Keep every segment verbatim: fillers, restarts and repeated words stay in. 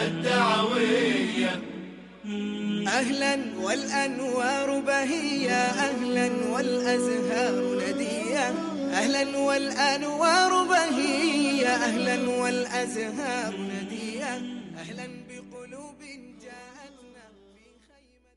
الدعوية. أهلا والأنوار بهية، أهلا والأزهار ندية، أهلا والأنوار بهية، أهلا والأزهار ندية، أهلا بقلوب جاءتنا في خيمة.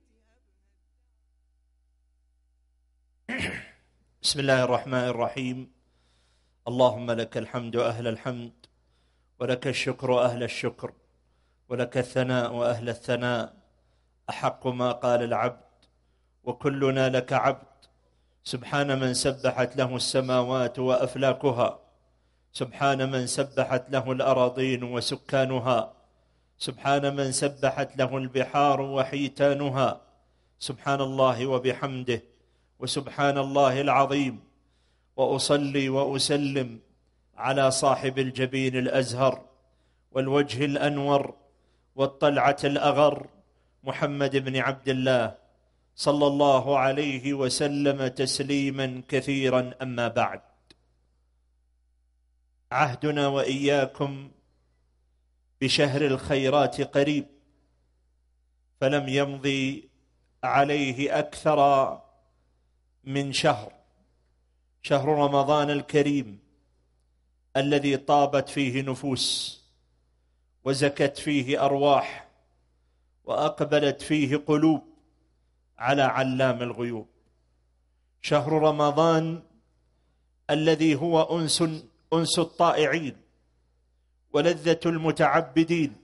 بسم الله الرحمن الرحيم. اللهم لك الحمد أهل الحمد، ولك الشكر أهل الشكر، ولك الثناء وأهل الثناء، أحق ما قال العبد وكلنا لك عبد. سبحان من سبحت له السماوات وأفلاكها، سبحان من سبحت له الأراضين وسكانها، سبحان من سبحت له البحار وحيتانها. سبحان الله وبحمده، وسبحان الله العظيم. وأصلي وأسلم على صاحب الجبين الأزهر والوجه الأنور والطلعة الأغر، محمد بن عبد الله، صلى الله عليه وسلم تسليما كثيرا. أما بعد، عهدنا وإياكم بشهر الخيرات قريب، فلم يمضي عليه أكثر من شهر، شهر رمضان الكريم الذي طابت فيه نفوس، وزكت فيه أرواح، وأقبلت فيه قلوب على علام الغيوب. شهر رمضان الذي هو أنس أنس الطائعين، ولذة المتعبدين،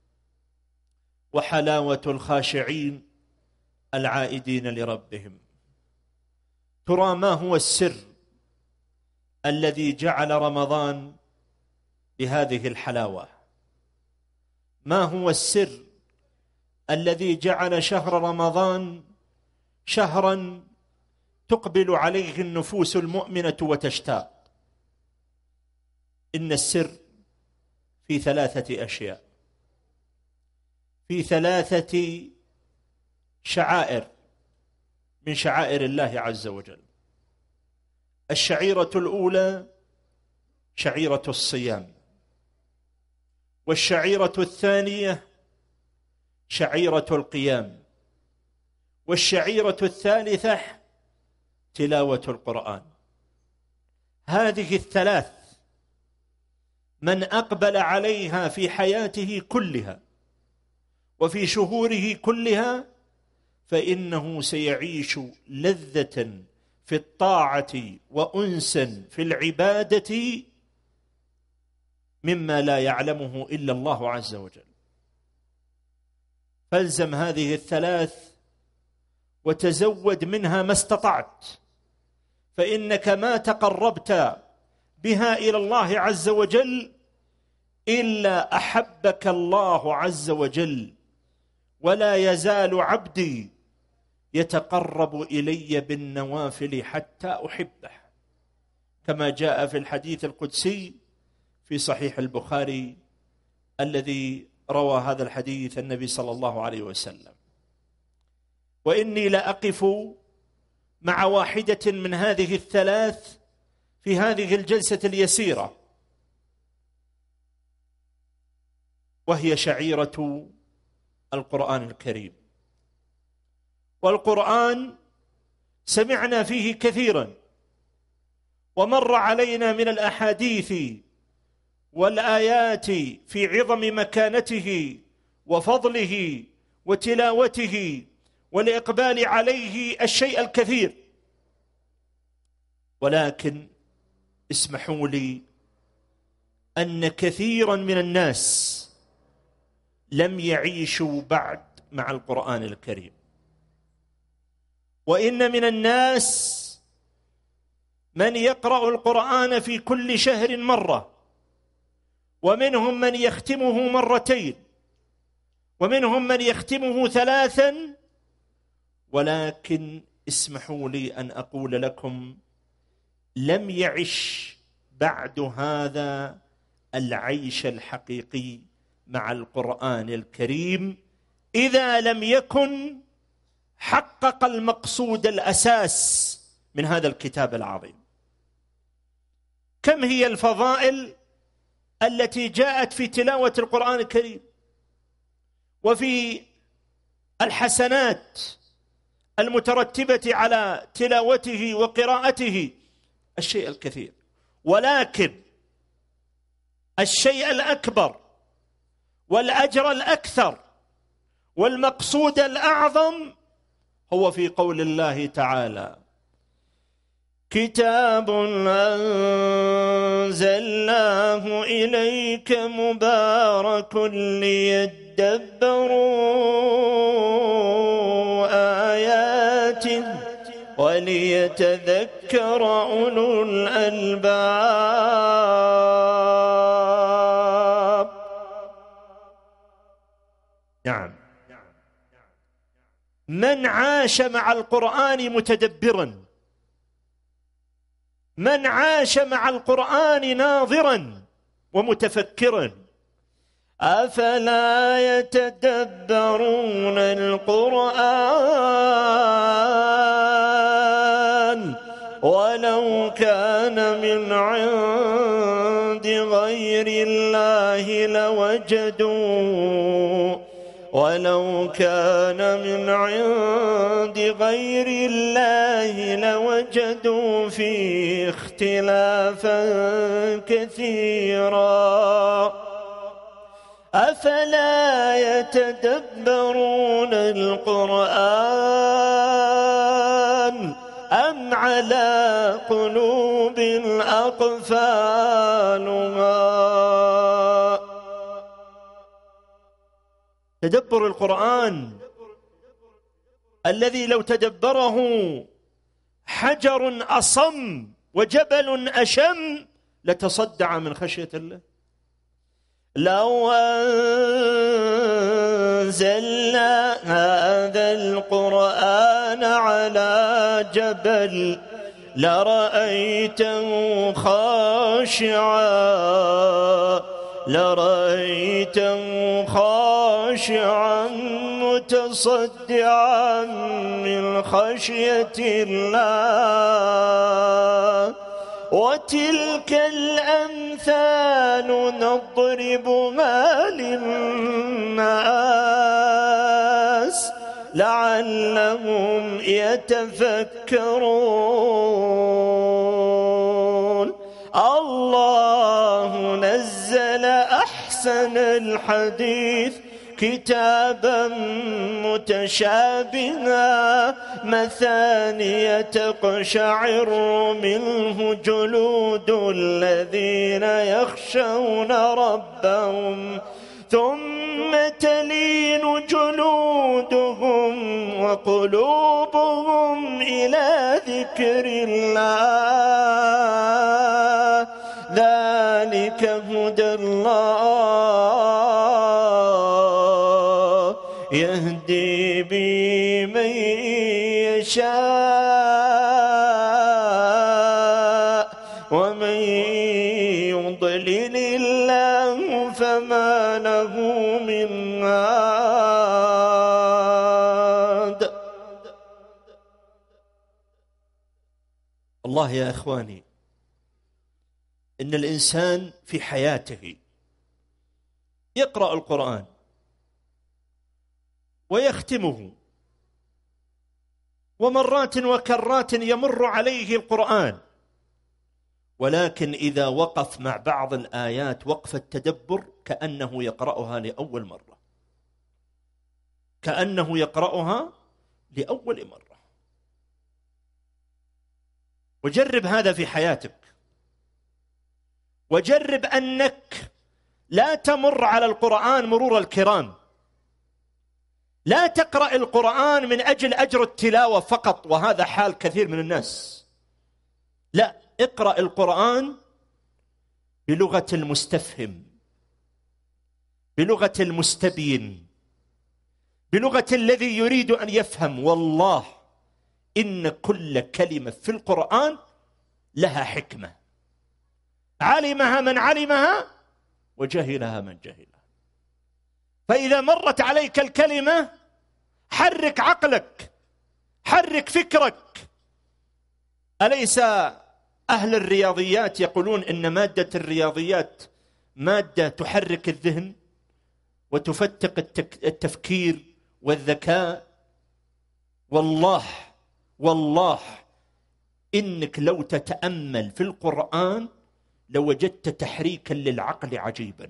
وحلاوة الخاشعين العائدين لربهم. ترى ما هو السر الذي جعل رمضان بهذه الحلاوة؟ ما هو السر الذي جعل شهر رمضان شهرا تقبل عليه النفوس المؤمنة وتشتاق؟ إن السر في ثلاثة أشياء، في ثلاثة شعائر من شعائر الله عز وجل. الشعيرة الأولى شعيرة الصيام، والشعيرة الثانية شعيرة القيام، والشعيرة الثالثة تلاوة القرآن. هذه الثلاث من أقبل عليها في حياته كلها وفي شهوره كلها فإنه سيعيش لذة في الطاعة وأنسا في العبادة مما لا يعلمه إلا الله عز وجل. فالزم هذه الثلاث وتزود منها ما استطعت، فإنك ما تقربت بها إلى الله عز وجل إلا أحبك الله عز وجل. ولا يزال عبدي يتقرب إلي بالنوافل حتى أحبه، كما جاء في الحديث القدسي في صحيح البخاري الذي روى هذا الحديث النبي صلى الله عليه وسلم: وإني لأقف مع واحدة من هذه الثلاث في هذه الجلسة اليسيرة، وهي شعيرة القرآن الكريم. والقرآن سمعنا فيه كثيرا، ومر علينا من الأحاديث والآيات في عظم مكانته وفضله وتلاوته والإقبال عليه الشيء الكثير. ولكن اسمحوا لي أن كثيرا من الناس لم يعيشوا بعد مع القرآن الكريم، وإن من الناس من يقرأ القرآن في كل شهر مرة، ومنهم من يختمه مرتين، ومنهم من يختمه ثلاثا. ولكن اسمحوا لي أن أقول لكم لم يعش بعد هذا العيش الحقيقي مع القرآن الكريم إذا لم يكن حقق المقصود الأساس من هذا الكتاب العظيم. كم هي الفضائل التي جاءت في تلاوة القرآن الكريم؟ وفي الحسنات المترتبة على تلاوته وقراءته الشيء الكثير، ولكن الشيء الأكبر والأجر الأكثر والمقصود الأعظم هو في قول الله تعالى: كتاب أنزلناه إليك مبارك ليدبروا آياته وليتذكر أولو الألباب. نعم، من عاش مع القرآن متدبرا، من عاش مع القرآن ناظرا ومتفكرا، أفلا يتدبرون القرآن ولو كان من عند غير الله لوجدوا ولو كان من عند غير الله لوجدوا فيه اختلافا كثيرا أفلا يتدبرون القرآن أم على قلوب أقفالها. تدبر القرآن الذي لو تدبره حجر أصم وجبل أشم لتصدع من خشية الله. لو أنزلنا هذا القرآن على جبل لرأيته خاشعا لرأيته خاشعا متصدعا من خشية الله. وتلك الأمثال نضربها للناس لعلهم يتفكرون. الله نزل أحسن الحديث كتابا متشابها مثانية تقشعر منه جلود الذين يخشون ربهم ثم تلين جلودهم وقلوبهم إلى ذكر الله ذلك هدى الله يهدي به من يشاء ومن يضلل الله فما له من هاد. الله يا إخواني، إن الإنسان في حياته يقرأ القرآن ويختمه، ومرات وكرات يمر عليه القرآن، ولكن إذا وقف مع بعض الآيات وقف التدبر كأنه يقرأها لأول مرة، كأنه يقرأها لأول مرة. وجرب هذا في حياتك، وجرب أنك لا تمر على القرآن مرور الكرام، لا تقرأ القرآن من أجل أجر التلاوة فقط، وهذا حال كثير من الناس. لا، اقرأ القرآن بلغة المستفهم، بلغة المستبين، بلغة الذي يريد أن يفهم. والله إن كل كلمة في القرآن لها حكمة، علمها من علمها وجهلها من جهلها. فإذا مرت عليك الكلمة حرك عقلك، حرك فكرك. أليس أهل الرياضيات يقولون إن مادة الرياضيات مادة تحرك الذهن وتفتق التفكير والذكاء. والله والله إنك لو تتأمل في القرآن لوجدت تحريكا للعقل عجيبا،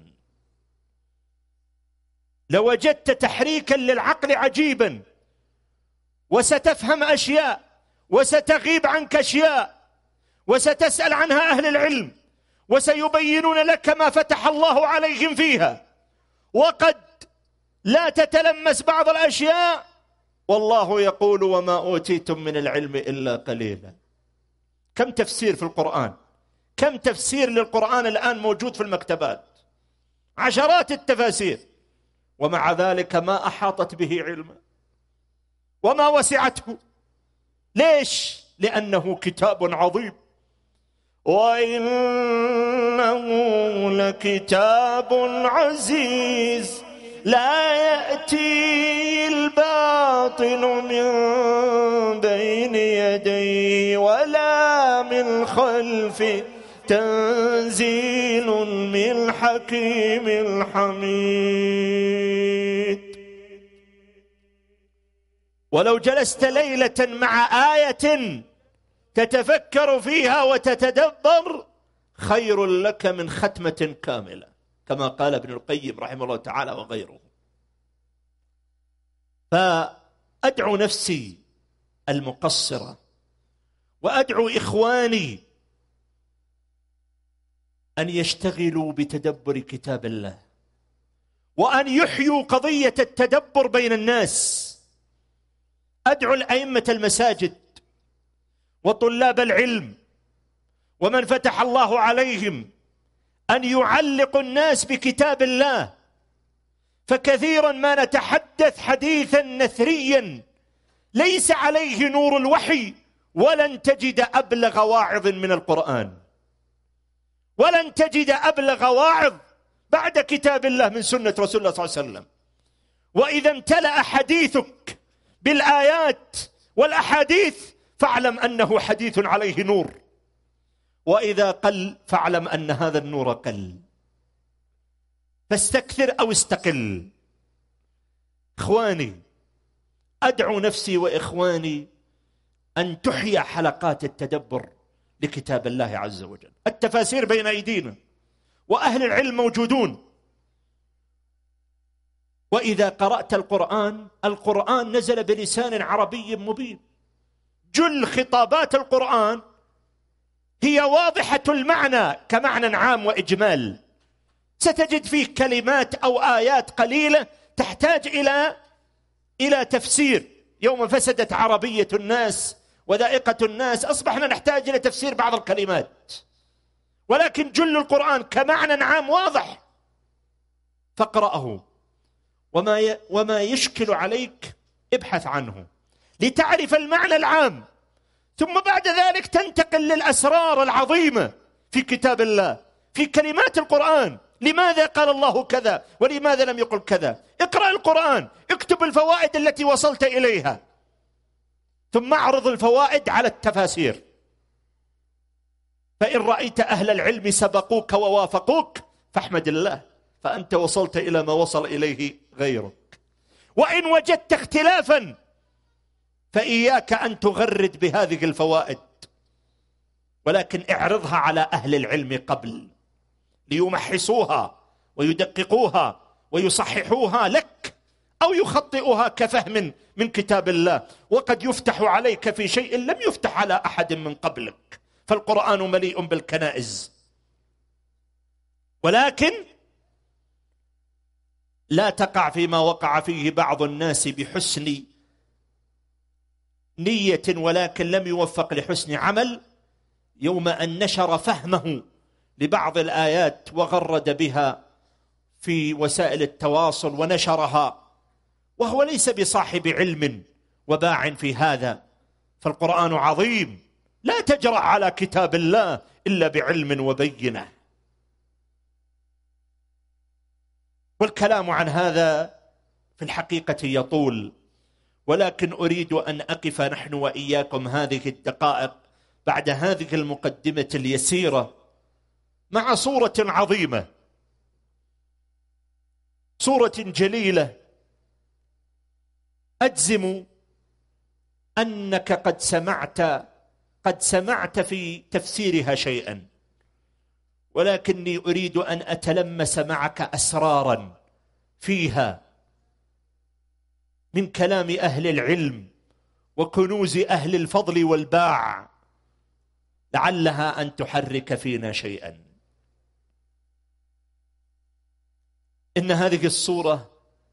لوجدت تحريكا للعقل عجيبا، وستفهم أشياء وستغيب عنك أشياء وستسأل عنها أهل العلم وسيبينون لك ما فتح الله عليهم فيها، وقد لا تتلمس بعض الأشياء والله يقول وما أوتيتم من العلم إلا قليلا. كم تفسير في القرآن، كم تفسير للقرآن الآن موجود في المكتبات، عشرات التفاسير، ومع ذلك ما أحاطت به علما وما وسعته. ليش؟ لأنه كتاب عظيم، وإنه لكتاب عزيز لا يأتي الباطل من بين يديه ولا من خلفه تنزيل من حكيم حميد. ولو جلست ليلة مع آية تتفكر فيها وتتدبر خير لك من ختمة كاملة، كما قال ابن القيم رحمه الله تعالى وغيره. فأدعو نفسي المقصرة وأدعو إخواني أن يشتغلوا بتدبر كتاب الله، وأن يحيوا قضية التدبر بين الناس. أدعو الأئمة المساجد وطلاب العلم ومن فتح الله عليهم أن يعلقوا الناس بكتاب الله، فكثيرا ما نتحدث حديثا نثريا ليس عليه نور الوحي، ولن تجد أبلغ واعظ من القرآن، ولن تجد أبلغ واعظ بعد كتاب الله من سنة رسول الله صلى الله عليه وسلم. وإذا امتلأ حديثك بالآيات والأحاديث فاعلم أنه حديث عليه نور، وإذا قل فاعلم أن هذا النور قل، فاستكثر أو استقل. إخواني، أدعو نفسي وإخواني أن تحيا حلقات التدبر لكتاب الله عز وجل. التفاسير بين أيدينا وأهل العلم موجودون، وإذا قرأت القرآن، القرآن نزل بلسان عربي مبين. جل خطابات القرآن هي واضحة المعنى كمعنى عام وإجمال، ستجد فيه كلمات أو آيات قليلة تحتاج إلى إلى تفسير. يوم فسدت عربية الناس وذائقة الناس أصبحنا نحتاج إلى تفسير بعض الكلمات، ولكن جل القرآن كمعنى عام واضح، فاقرأه، وما ي... وما يشكل عليك ابحث عنه لتعرف المعنى العام، ثم بعد ذلك تنتقل للأسرار العظيمة في كتاب الله، في كلمات القرآن. لماذا قال الله كذا ولماذا لم يقل كذا؟ اقرأ القرآن، اكتب الفوائد التي وصلت إليها، ثم اعرض الفوائد على التفاسير. فإن رأيت أهل العلم سبقوك ووافقوك فاحمد الله، فأنت وصلت إلى ما وصل إليه غيرك. وإن وجدت اختلافا فإياك أن تغرد بهذه الفوائد، ولكن اعرضها على أهل العلم قبل ليمحصوها ويدققوها ويصححوها لك، أو يخطئوها كفهم من كتاب الله. وقد يفتح عليك في شيء لم يفتح على أحد من قبلك، فالقرآن مليء بالكنائز. ولكن لا تقع فيما وقع فيه بعض الناس بحسن نية ولكن لم يوفق لحسن عمل، يوم أن نشر فهمه لبعض الآيات وغرد بها في وسائل التواصل ونشرها وهو ليس بصاحب علم وباع في هذا. فالقرآن عظيم، لا تجرأ على كتاب الله إلا بعلم وبينة. والكلام عن هذا في الحقيقة يطول، ولكن أريد أن أقف نحن وإياكم هذه الدقائق بعد هذه المقدمة اليسيرة مع صورة عظيمة سورة جليلة أجزم أنك قد سمعت قد سمعت في تفسيرها شيئا، ولكني أريد أن أتلمس معك أسرارا فيها من كلام أهل العلم وكنوز أهل الفضل والباع، لعلها أن تحرك فينا شيئا. إن هذه السورة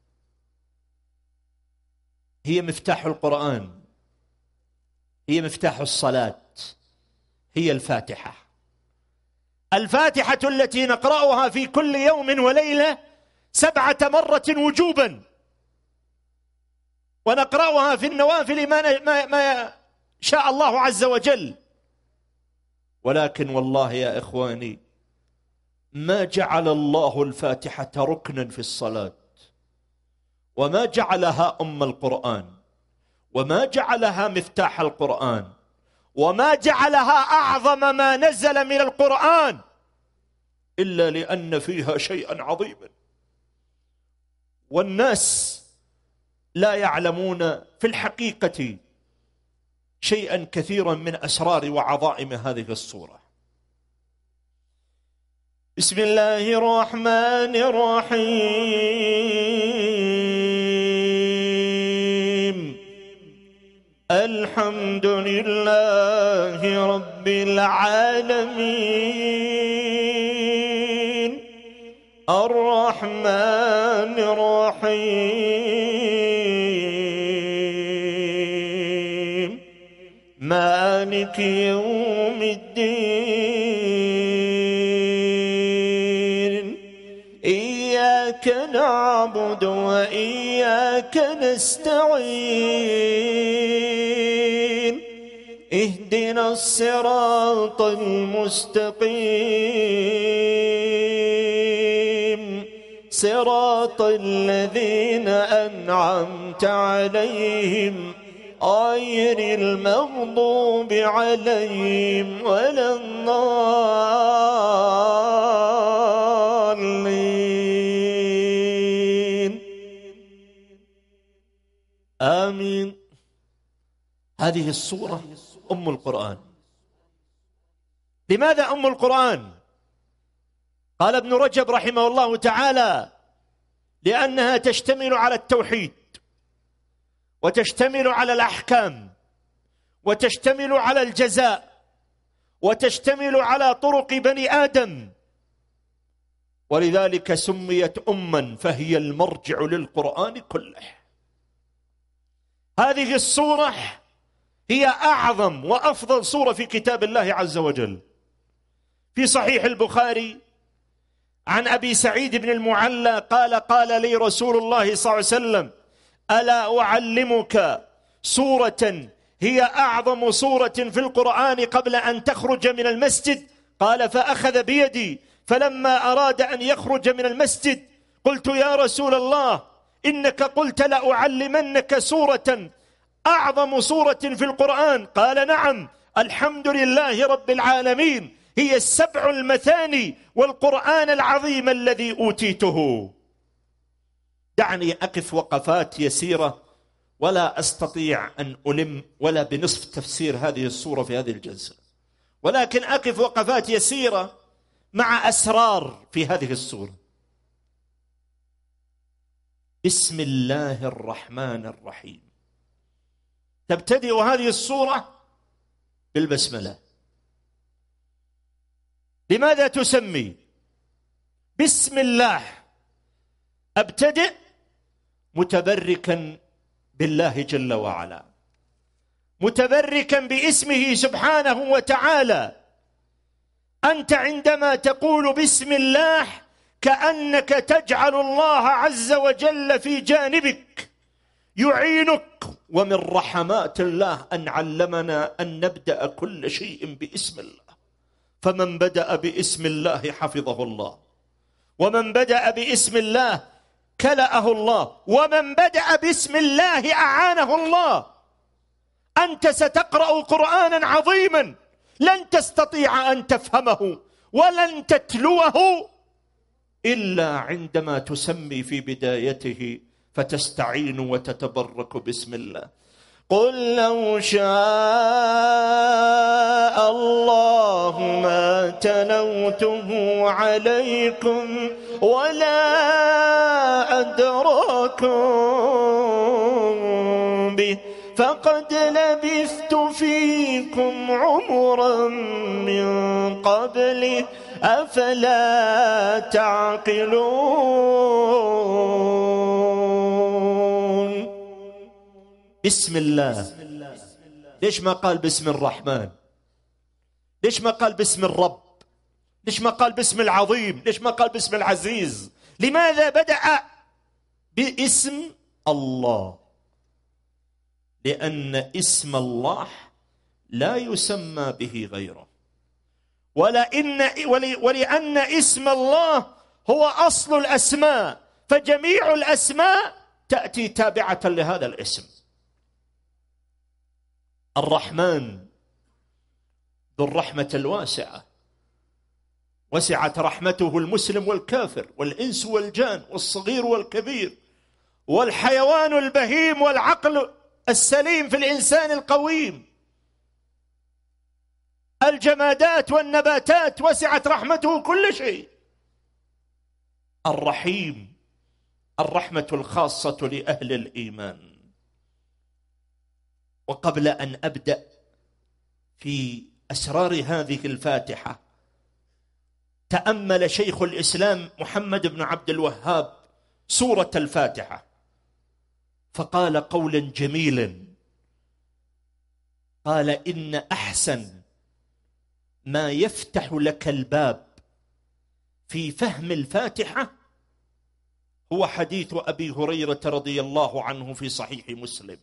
هي مفتاح القرآن، هي مفتاح الصلاة، هي الفاتحة. الفاتحة التي نقرأها في كل يوم وليلة سبعة مرة وجوبا، ونقرأها في النوافل ما, ما, ما شاء الله عز وجل. ولكن والله يا إخواني ما جعل الله الفاتحة ركنا في الصلاة، وما جعلها أم القرآن، وما جعلها مفتاح القرآن، وما جعلها أعظم ما نزل من القرآن، إلا لأن فيها شيئا عظيما، والناس لا يعلمون في الحقيقة شيئا كثيرا من أسرار وعظائم هذه السورة. بسم الله الرحمن الرحيم. الحمد لله رب العالمين الرحمن الرحيم مالك يوم الدين إياك نعبد وإياك نستعين اهدنا الصراط المستقيم صراط الذين أنعمت عليهم غير المغضوب عليهم ولا الضالين آمين. هذه السورة أم القرآن. لماذا أم القرآن؟ قال ابن رجب رحمه الله تعالى: لأنها تشتمل على التوحيد، وتشتمل على الأحكام، وتشتمل على الجزاء، وتشتمل على طرق بني آدم، ولذلك سميت أما، فهي المرجع للقرآن كله. هذه السورة هي أعظم وأفضل سورة في كتاب الله عز وجل. في صحيح البخاري عن أبي سعيد بن المعلى قال: قال لي رسول الله صلى الله عليه وسلم: ألا أعلمك سورة هي أعظم سورة في القرآن قبل أن تخرج من المسجد؟ قال: فأخذ بيدي، فلما أراد أن يخرج من المسجد قلت: يا رسول الله، إنك قلت لأعلمنك سورة أعظم سورة في القرآن. قال: نعم، الحمد لله رب العالمين، هي السبع المثاني والقرآن العظيم الذي أوتيته. دعني أقف وقفات يسيرة، ولا أستطيع أن ألم ولا بنصف تفسير هذه السورة في هذه الجلسة، ولكن أقف وقفات يسيرة مع أسرار في هذه السورة. بسم الله الرحمن الرحيم. تبتدئ هذه السورة بالبسملة. لماذا تسمي بسم الله؟ أبتدئ متبركا بالله جل وعلا، متبركا باسمه سبحانه وتعالى. أنت عندما تقول بسم الله كأنك تجعل الله عز وجل في جانبك يعينك. ومن رحمات الله أن علمنا أن نبدأ كل شيء باسم الله، فمن بدأ باسم الله حفظه الله، ومن بدأ باسم الله كلأه الله، ومن بدأ باسم الله أعانه الله. أنت ستقرأ قرآنا عظيما لن تستطيع أن تفهمه ولن تتلوه إلا عندما تسمي في بدايته فتستعين وتتبرك باسم الله. قل لو شاء الله ما تلوته عليكم ولا أدراكم به فقد لبثت فيكم عمرا من قبله أفلا تعقلون. بسم الله. ليش ما قال باسم الرحمن؟ ليش ما قال باسم الرب؟ ليش ما قال باسم العظيم؟ ليش ما قال باسم العزيز؟ لماذا بدأ باسم الله؟ لأن اسم الله لا يسمى به غيره، ولأن ولأن اسم الله هو أصل الأسماء، فجميع الأسماء تأتي تابعة لهذا الاسم. الرحمن ذو الرحمة الواسعة، وسعت رحمته المسلم والكافر والإنس والجان والصغير والكبير والحيوان البهيم والعقل السليم في الإنسان القويم، الجمادات والنباتات، وسعت رحمته كل شيء. الرحيم الرحمة الخاصة لأهل الإيمان. وقبل أن أبدأ في أسرار هذه الفاتحة، تأمل شيخ الإسلام محمد بن عبد الوهاب سورة الفاتحة فقال قولا جميلا، قال: إن أحسن ما يفتح لك الباب في فهم الفاتحة هو حديث أبي هريرة رضي الله عنه في صحيح مسلم.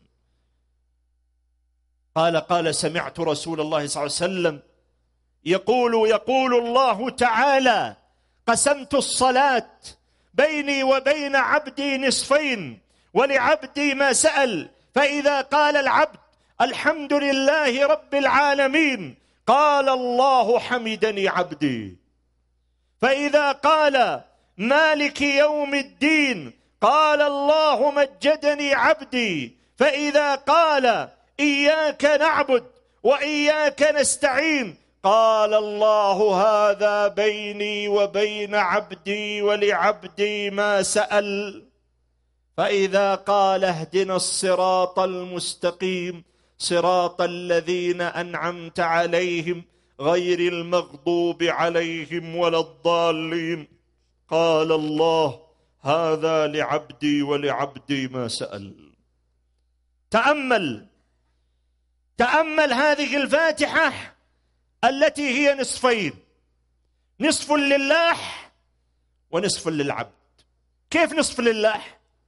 قال قال سمعت رسول الله صلى الله عليه وسلم يقول يقول الله تعالى: قسمت الصلاة بيني وبين عبدي نصفين ولعبدي ما سأل، فإذا قال العبد الحمد لله رب العالمين قال الله حمدني عبدي، فإذا قال مالك يوم الدين قال الله مجدني عبدي، فإذا قال إياك نعبد وإياك نستعين قال الله هذا بيني وبين عبدي ولعبدي ما سأل، فإذا قال اهدنا الصراط المستقيم صراط الذين أنعمت عليهم غير المغضوب عليهم ولا الضالين قال الله هذا لعبدي ولعبدي ما سأل. تأمل تأمل هذه الفاتحة التي هي نصفين، نصف لله ونصف للعبد. كيف نصف لله؟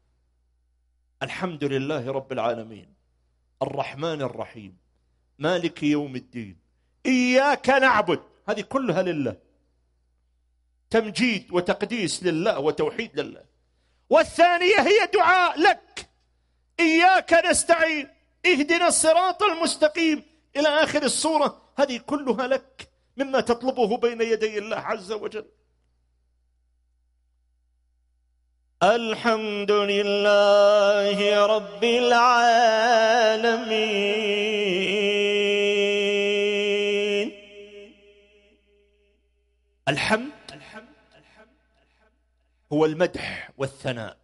الحمد لله رب العالمين الرحمن الرحيم مالك يوم الدين إياك نعبد، هذه كلها لله، تمجيد وتقديس لله وتوحيد لله. والثانية هي دعاء لك، إياك نستعين اهدنا الصراط المستقيم إلى آخر السورة، هذه كلها لك مما تطلبه بين يدي الله عز وجل. الحمد لله رب العالمين. الحمد هو المدح والثناء.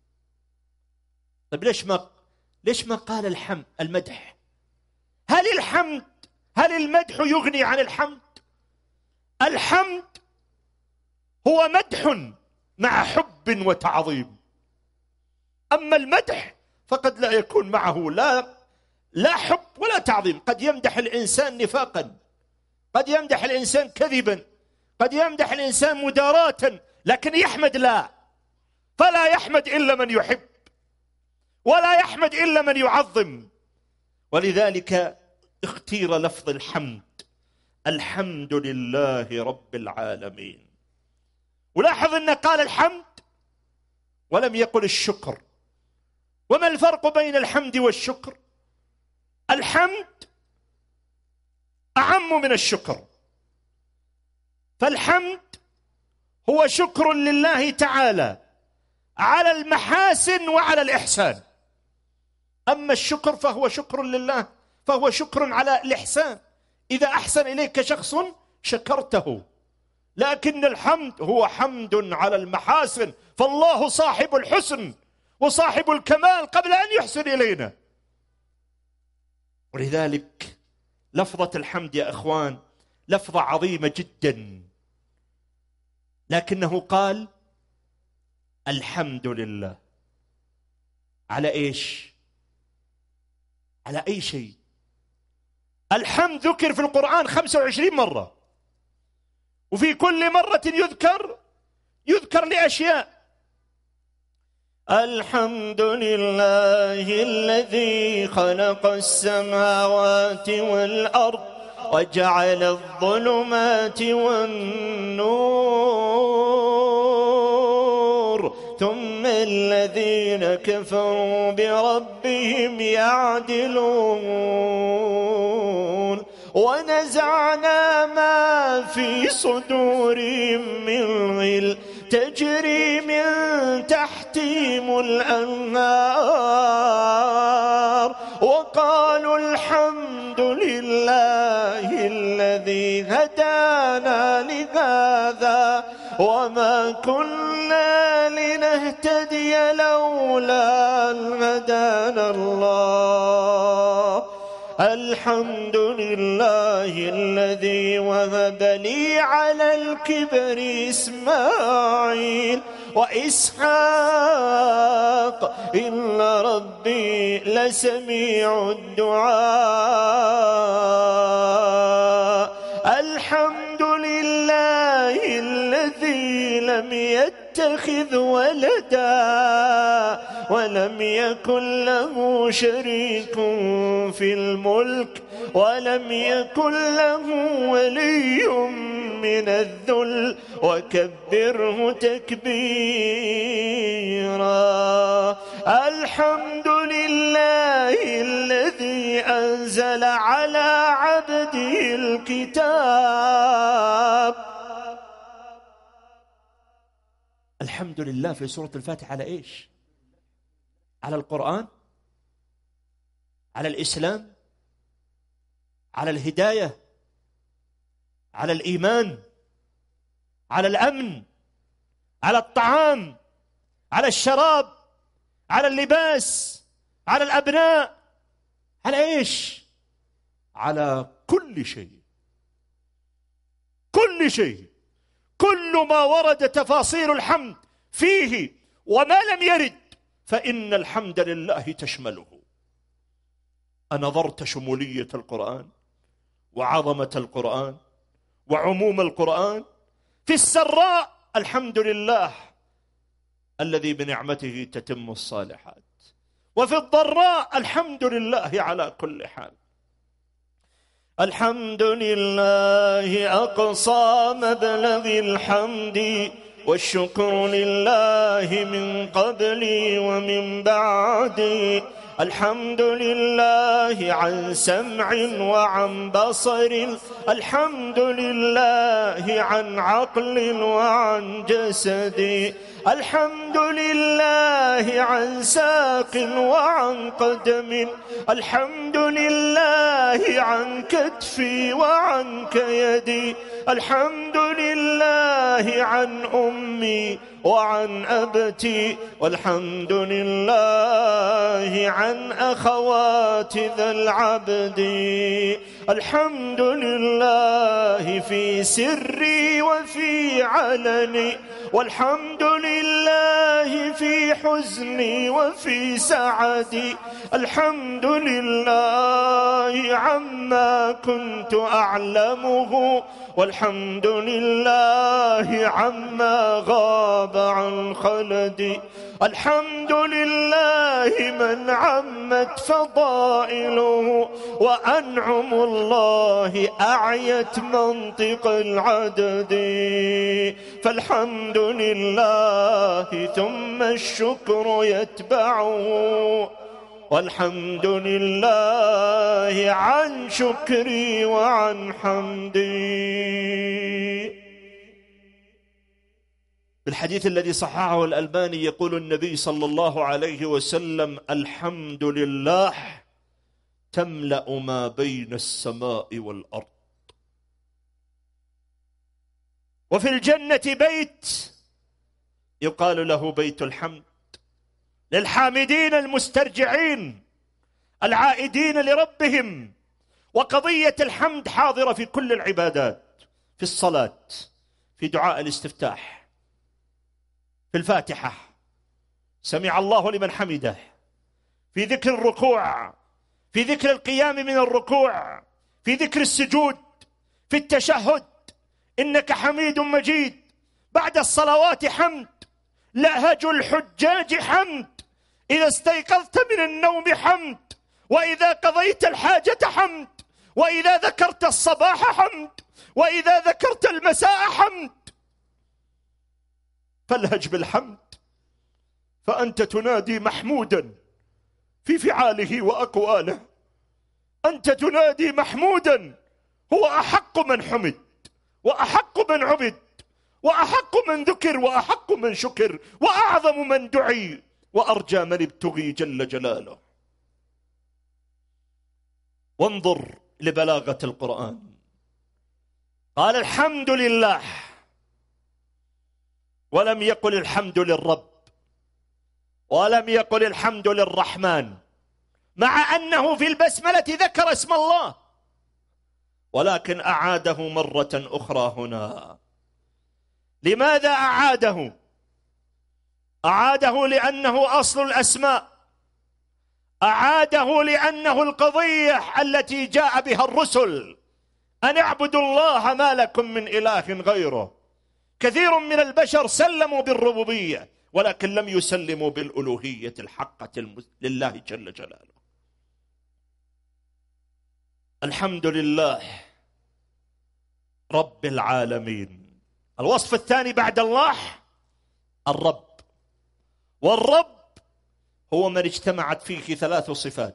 طيب ليش ما ليش ما قال الحمد المدح؟ هل الحمد هل المدح يغني عن الحمد؟ الحمد هو مدح مع حب وتعظيم، أما المدح فقد لا يكون معه لا لا حب ولا تعظيم. قد يمدح الإنسان نفاقا، قد يمدح الإنسان كذبا، قد يمدح الإنسان مداراة، لكن يحمد لا، فلا يحمد إلا من يحب ولا يحمد إلا من يعظم. ولذلك اختير لفظ الحمد، الحمد لله رب العالمين. ولاحظ أنه قال الحمد ولم يقل الشكر. وما الفرق بين الحمد والشكر؟ الحمد أعم من الشكر، فالحمد هو شكر لله تعالى على المحاسن وعلى الإحسان. أما الشكر فهو شكر لله، فهو شكر على الإحسان. إذا أحسن إليك شخص شكرته، لكن الحمد هو حمد على المحاسن، فالله صاحب الحسن وصاحب الكمال قبل أن يحسن إلينا. ولذلك لفظة الحمد يا أخوان لفظة عظيمة جدا، لكنه قال الحمد لله على إيش؟ على أي شيء؟ الحمد ذكر في القرآن خمسة وعشرين مرة، وفي كل مرة يذكر يذكر لأشياء. الحمد لله الذي خلق السماوات والأرض وجعل الظلمات والنور ثم الذين كفروا بربهم يعدلون ونزعنا ما في صدورهم من غل تجري من تحتهم الأنهار وقالوا الحمد لله الذي هدانا لهذا وما كنا لنهتدي لولا أن هدانا الله. الحمد لله الذي وهب لي على الكبر إسماعيل وإسحاق إن ربي لسميع الدعاء. الحمد لله الذي لم يتخذ ولدا ولم يكن له شريك في الملك ولم يكن له ولي من الذل وكبره تكبيرا. الحمد لله الذي أنزل على عبده الكتاب. الحمد لله في سورة الفاتحة على إيش؟ على القرآن، على الإسلام، على الهداية، على الإيمان، على الأمن، على الطعام، على الشراب، على اللباس، على الأبناء، على إيش؟ على كل شيء، كل شيء، كل ما ورد تفاصيل الحمد فيه وما لم يرد فإن الحمد لله تشمله. أنظرت شمولية القرآن وعظمة القرآن وعموم القرآن؟ في السراء الحمد لله الذي بنعمته تتم الصالحات، وفي الضراء الحمد لله على كل حال. الحمد لله أقصى مبلغ الحمد والشكر لله من قبلي ومن بعدي. الحمد لله عن سمع وعن بصر، الحمد لله عن عقل وعن جسد، الحمد لله عن ساق وعن قدم، الحمد لله عن كتفي وعن كيدي، الحمد لله عن أمي وعن أبتي، والحمد لله عن أخوات ذا العبد. الحمد لله في سري وفي علني، والحمد لله في حزني وفي سعدي، الحمد لله عما كنت أعلمه، والحمد لله عما غاب عن خلدي. الحمد لله من عمت فضائله، وأنعم الله أعيت منطق العدد. فالحمد لله ثم الشكر يتبعه، والحمد لله عن شكري وعن حمدي. الحديث الذي صححه الألباني يقول النبي صلى الله عليه وسلم: الحمد لله تملأ ما بين السماء والأرض. وفي الجنة بيت يقال له بيت الحمد، للحامدين المسترجعين العائدين لربهم. وقضية الحمد حاضرة في كل العبادات، في الصلاة، في دعاء الاستفتاح، في الفاتحة، سمع الله لمن حمده، في ذكر الركوع، في ذكر القيام من الركوع، في ذكر السجود، في التشهد، إنك حميد مجيد. بعد الصلوات حمد، لهج الحجاج حمد، إذا استيقظت من النوم حمد، وإذا قضيت الحاجة حمد، وإذا ذكرت الصباح حمد، وإذا ذكرت المساء حمد. فالهج بالحمد، فأنت تنادي محمودا في فعاله وأقواله، أنت تنادي محمودا، هو أحق من حمد، وأحق من عبد، وأحق من ذكر، وأحق من شكر، وأعظم من دعي، وأرجى من ابتغي جل جلاله. وانظر لبلاغة القرآن، قال الحمد لله، ولم يقل الحمد للرب، ولم يقل الحمد للرحمن، مع أنه في البسملة ذكر اسم الله، ولكن أعاده مرة أخرى هنا. لماذا أعاده؟ أعاده لأنه أصل الأسماء، أعاده لأنه القضية التي جاء بها الرسل، أن اعبدوا الله ما لكم من إله غيره. كثير من البشر سلموا بالربوبية، ولكن لم يسلموا بالألوهية الحقة لله جل جلاله. الحمد لله رب العالمين. الوصف الثاني بعد الله الرب، والرب هو من اجتمعت فيه ثلاث صفات: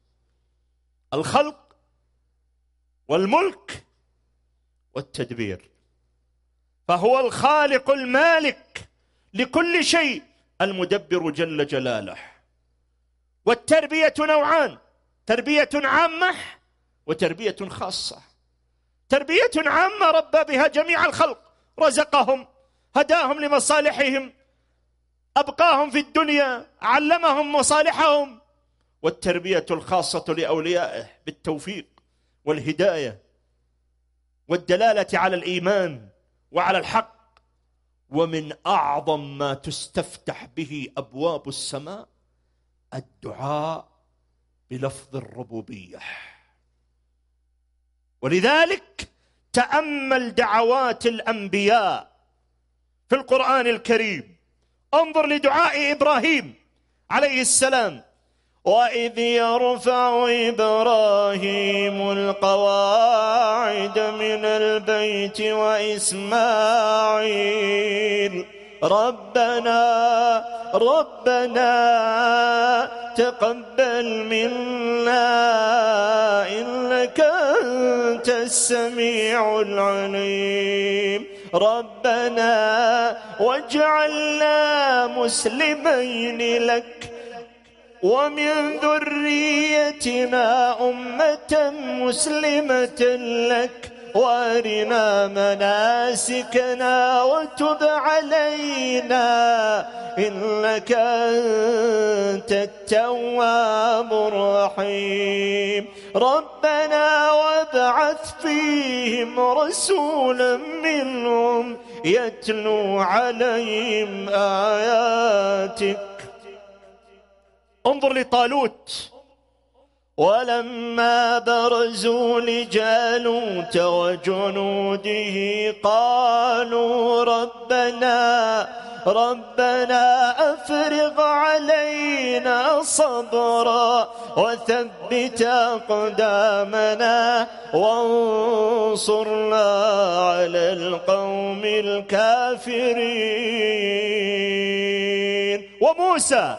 الخلق والملك والتدبير. فهو الخالق المالك لكل شيء، المدبر جل جلاله. والتربية نوعان: تربية عامة وتربية خاصة. تربية عامة ربى بها جميع الخلق، رزقهم، هداهم لمصالحهم، أبقاهم في الدنيا، علمهم مصالحهم. والتربية الخاصة لأوليائه بالتوفيق والهداية والدلالة على الإيمان وعلى الحق. ومن أعظم ما تستفتح به أبواب السماء الدعاء بلفظ الربوبية. ولذلك تأمل دعوات الأنبياء في القرآن الكريم. انظر لدعاء إبراهيم عليه السلام: وإذ يرفع إبراهيم القواعد من البيت وإسماعيل ربنا ربنا تقبل منا إنك أنت السميع العليم ربنا واجعلنا مسلمين لك ومن ذريتنا أمة مسلمة لك وارنا مناسكنا وتب علينا إنك أنت التواب الرحيم ربنا وابعث فيهم رسولا منهم يتلو عليهم آياتك. انظر لطالوت: ولما برزوا لجالوت وجنوده قالوا ربنا ربنا أفرغ علينا صبرا وثبت أقدامنا وانصرنا على القوم الكافرين. وموسى: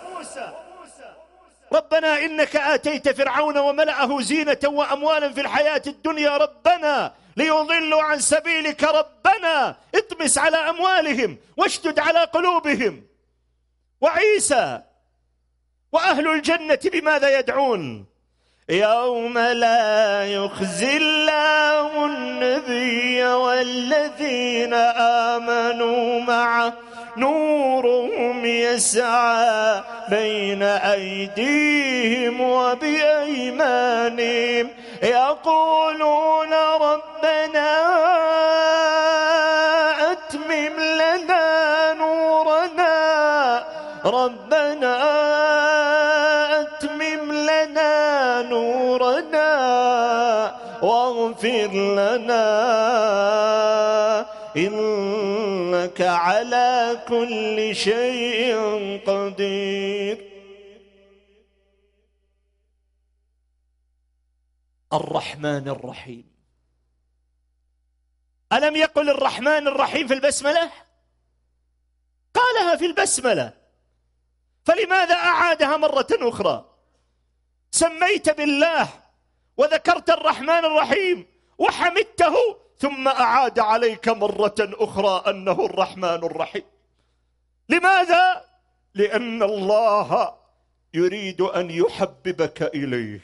ربنا إنك آتيت فرعون وملأه زينة وأموالا في الحياة الدنيا ربنا ليضلوا عن سبيلك ربنا اطمس على أموالهم واشدد على قلوبهم. وعيسى وأهل الجنة بماذا يدعون؟ يوم لا يخزي الله النبي والذين آمنوا معه نورهم يسعى بين أيديهم وبأيمانهم يقولون ربنا أتمم لنا نورنا ربنا أتمم لنا نورنا واغفر لنا إنك على كل شيء قدير. الرحمن الرحيم. ألم يقل الرحمن الرحيم في البسملة؟ قالها في البسملة، فلماذا أعادها مرة أخرى؟ سميت بالله وذكرت الرحمن الرحيم وحمدته ثم أعاد عليك مرة أخرى أنه الرحمن الرحيم. لماذا؟ لأن الله يريد أن يحببك إليه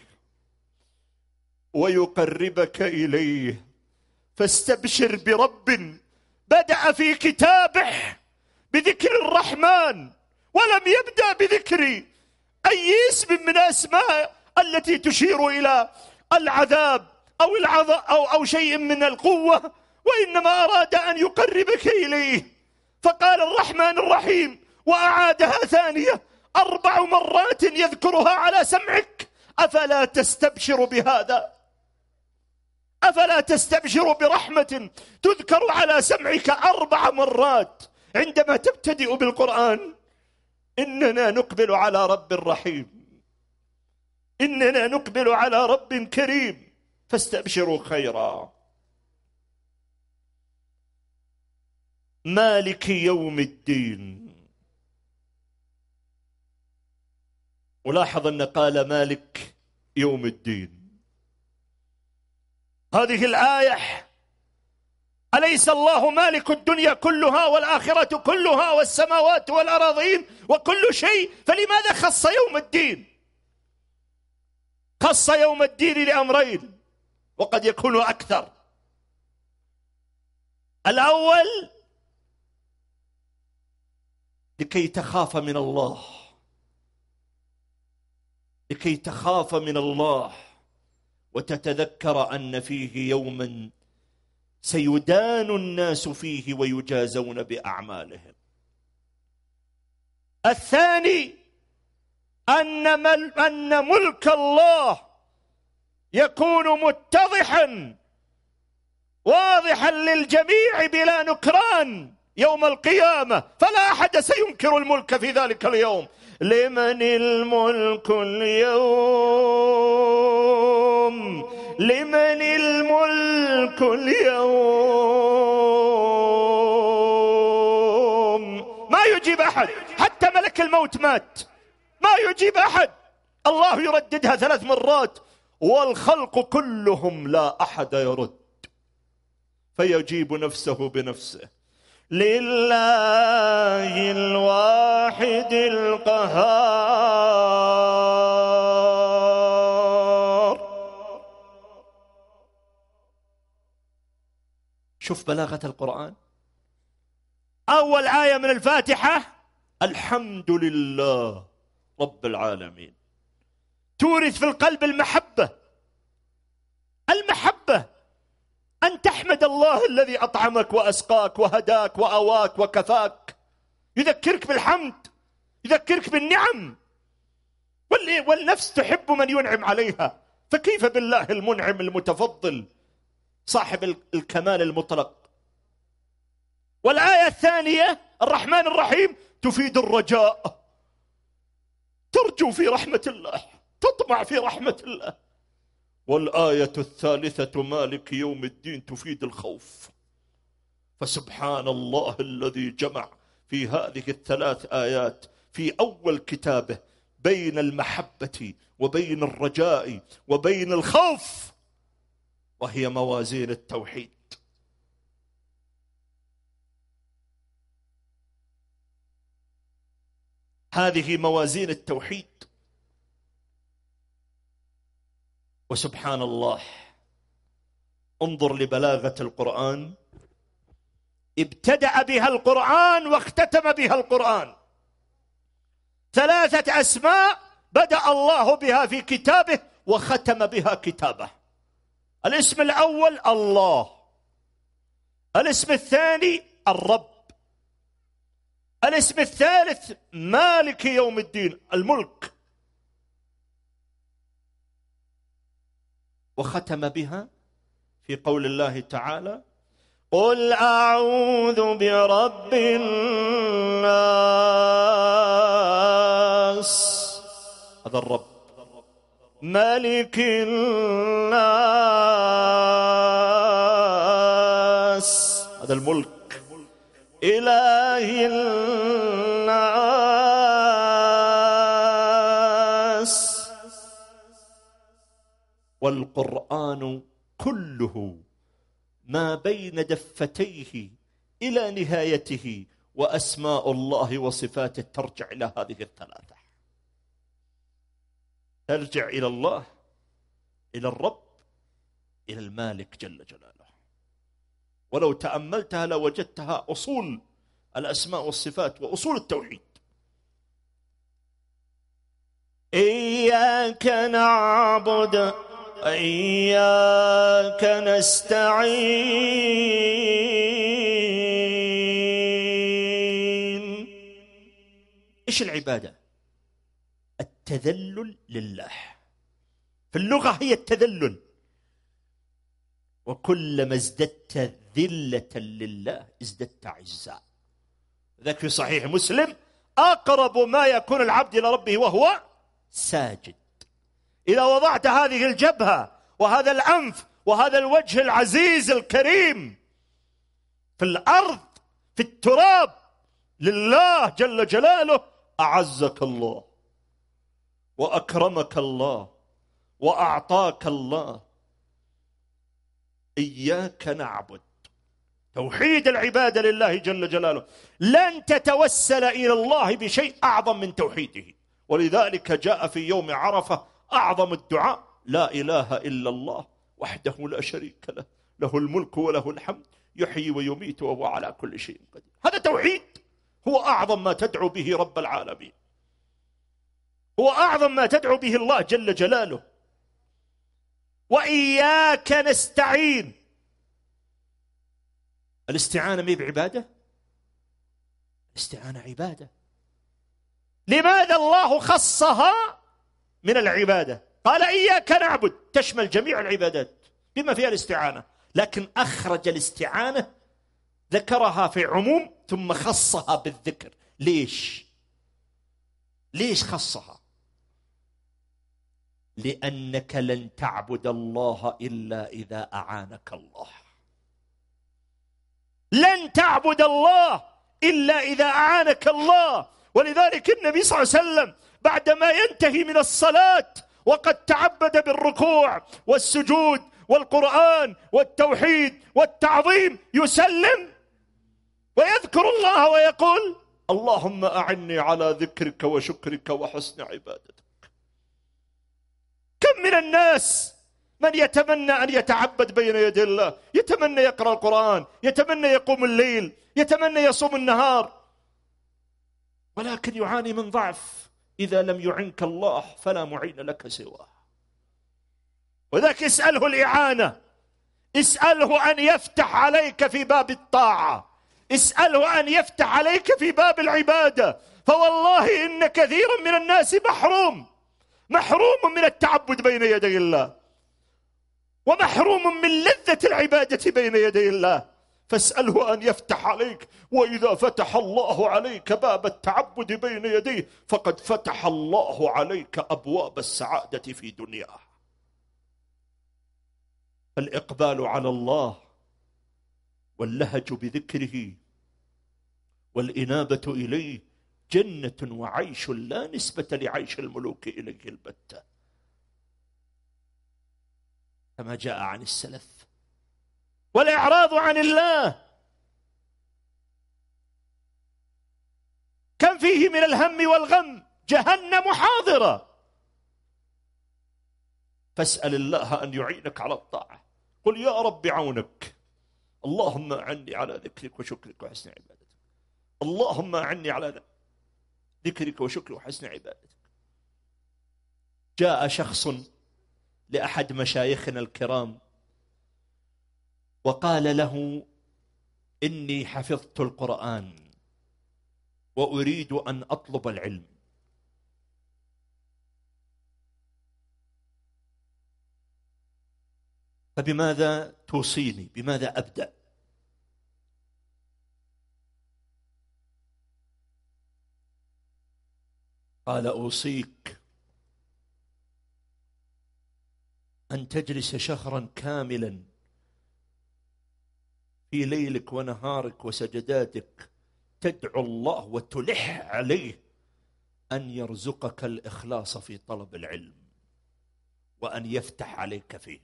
ويقربك إليه، فاستبشر برب بدأ في كتابه بذكر الرحمن ولم يبدأ بذكر أي اسم من أسماء التي تشير إلى العذاب أو العذاب أو أو شيء من القوة، وإنما أراد أن يقربك إليه فقال الرحمن الرحيم وأعادها ثانية أربع مرات يذكرها على سمعك. أفلا تستبشر بهذا؟ أفلا تستبشر برحمة تذكر على سمعك أربع مرات عندما تبتدئ بالقرآن؟ إننا نقبل على رب رحيم، إننا نقبل على رب كريم، فاستبشروا خيرا. مالك يوم الدين. ولاحظ أن قال مالك يوم الدين. هذه الآية أليس الله مالك الدنيا كلها والآخرة كلها والسماوات والأراضين وكل شيء؟ فلماذا خص يوم الدين؟ خص يوم الدين لأمرين وقد يكون أكثر. الأول لكي تخاف من الله، لكي تخاف من الله وتتذكر أن فيه يوما سيدان الناس فيه ويجازون بأعمالهم. الثاني أن, مل أن ملك الله يكون متضحا واضحا للجميع بلا نكران يوم القيامة، فلا أحد سينكر الملك في ذلك اليوم. لمن الملك اليوم، لمن الملك اليوم. ما يجيب أحد، حتى ملك الموت مات، ما يجيب أحد. الله يرددها ثلاث مرات والخلق كلهم لا أحد يرد، فيجيب نفسه بنفسه. لله الواحد القهار. شوف بلاغة القرآن. أول آية من الفاتحة الحمد لله رب العالمين، تورث في القلب المحبة. المحبة أن تحمد الله الذي أطعمك وأسقاك وهداك وأواك وكفاك، يذكرك بالحمد، يذكرك بالنعم، والنفس تحب من ينعم عليها، فكيف بالله المنعم المتفضل صاحب الكمال المطلق. والآية الثانية الرحمن الرحيم تفيد الرجاء، ترجو في رحمة الله، تطمع في رحمة الله. والآية الثالثة مالك يوم الدين تفيد الخوف. فسبحان الله الذي جمع في هذه الثلاث آيات في أول كتابه بين المحبة وبين الرجاء وبين الخوف، وهي موازين التوحيد. هذه موازين التوحيد. وسبحان الله، انظر لبلاغة القرآن، ابتدأ بها القرآن واختتم بها القرآن. ثلاثة أسماء بدأ الله بها في كتابه وختم بها كتابه. الاسم الأول الله، الاسم الثاني الرب، الاسم الثالث مالك يوم الدين، الملك. وختم بها في قول الله تعالى: قل أعوذ برب الناس، هذا الرب، ملك الناس، هذا الملك، إله الناس. والقرآن كله ما بين دفتيه إلى نهايته، وأسماء الله وصفاته ترجع إلى هذه الثلاثة، ترجع إلى الله، إلى الرب، إلى المالك جل جلاله. ولو تأملتها لوجدتها أصول الأسماء والصفات وأصول التوحيد. إياك نعبد إياك نستعين. إيش العبادة؟ التذلل لله، في اللغة هي التذلل. وكلما ازددت ذلة لله ازددت عزا. ذاك في صحيح مسلم: أقرب ما يكون العبد إلى ربه وهو ساجد. إذا وضعت هذه الجبهة وهذا الأنف وهذا الوجه العزيز الكريم في الأرض، في التراب، لله جل جلاله، أعزك الله وأكرمك الله وأعطاك الله. إياك نعبد، توحيد العبادة لله جل جلاله. لن تتوسل إلى الله بشيء أعظم من توحيده. ولذلك جاء في يوم عرفة أعظم الدعاء: لا إله إلا الله وحده لا شريك له، له الملك وله الحمد، يحيي ويميت وهو على كل شيء قدير. هذا توحيد، هو أعظم ما تدعو به رب العالمين، هو أعظم ما تدعو به الله جل جلاله. وإياك نستعين، الاستعانة ما هي بعبادة؟ الاستعانة عبادة. لماذا الله خصها من العبادة؟ قال إياك نعبد، تشمل جميع العبادات بما فيها الاستعانة، لكن أخرج الاستعانة، ذكرها في عموم ثم خصها بالذكر. ليش؟ ليش خصها؟ لأنك لن تعبد الله إلا إذا أعانك الله. لن تعبد الله إلا إذا أعانك الله. ولذلك النبي صلى الله عليه وسلم بعدما ينتهي من الصلاة وقد تعبد بالركوع والسجود والقرآن والتوحيد والتعظيم يسلم ويذكر الله ويقول: اللهم أعني على ذكرك وشكرك وحسن عبادتك. كم من الناس من يتمنى أن يتعبد بين يدي الله، يتمنى يقرأ القرآن، يتمنى يقوم الليل، يتمنى يصوم النهار، ولكن يعاني من ضعف. إذا لم يعنك الله فلا معين لك سواه. وذاك اسأله الإعانة، اسأله أن يفتح عليك في باب الطاعة، اسأله أن يفتح عليك في باب العبادة. فوالله إن كثيرا من الناس محروم محروم من التعبد بين يدي الله، ومحروم من لذة العبادة بين يدي الله. فاسأله أن يفتح عليك. وإذا فتح الله عليك باب التعبد بين يديه فقد فتح الله عليك أبواب السعادة في دنياه. الإقبال على الله واللهج بذكره والإنابة إليه جنة وعيش لا نسبة لعيش الملوك إليه البتة. كما جاء عن السلف. والإعراض عن الله كم فيه من الهم والغم، جهنم حاضرة. فاسأل الله أن يعينك على الطاعة. قل يا رب عونك، اللهم أعني على ذكرك وشكرك وحسن عبادتك، اللهم أعني على ذكرك وشكرك وحسن عبادتك. جاء شخص لأحد مشايخنا الكرام وقال له: إني حفظت القرآن وأريد أن أطلب العلم، فبماذا توصيني؟ بماذا أبدأ؟ قال: أوصيك أن تجلس شهرا كاملا في ليلك ونهارك وسجداتك تدعو الله وتلح عليه أن يرزقك الإخلاص في طلب العلم وأن يفتح عليك فيه.